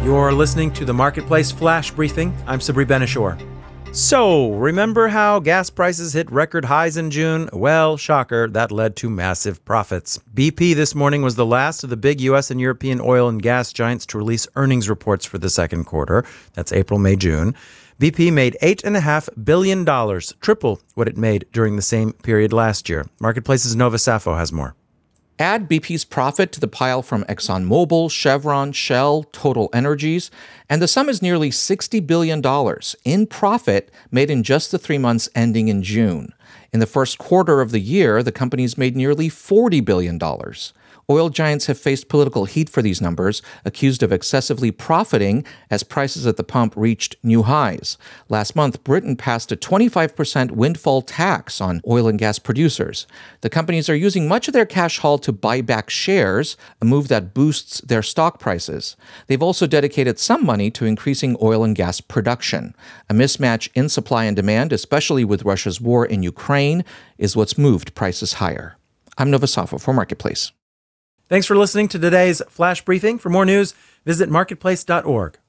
You're listening to the Marketplace Flash Briefing. I'm Sabri Ben-Achour. So, remember how gas prices hit record highs in June? Well, shocker, that led to massive profits. BP this morning was the last of the big U.S. and European oil and gas giants to release earnings reports for the second quarter. That's April, May, June. BP made $8.5 billion, triple what it made during the same period last year. Marketplace's Nova Safo has more. Add BP's profit to the pile from ExxonMobil, Chevron, Shell, Total Energies, and the sum is nearly $60 billion in profit made in just the 3 months ending in June. In the first quarter of the year, the companies made nearly $40 billion. Oil giants have faced political heat for these numbers, accused of excessively profiting as prices at the pump reached new highs. Last month, Britain passed a 25% windfall tax on oil and gas producers. The companies are using much of their cash haul to buy back shares, a move that boosts their stock prices. They've also dedicated some money to increasing oil and gas production. A mismatch in supply and demand, especially with Russia's war in Ukraine, is what's moved prices higher. I'm Nova Safo for Marketplace. Thanks for listening to today's Flash Briefing. For more news, visit marketplace.org.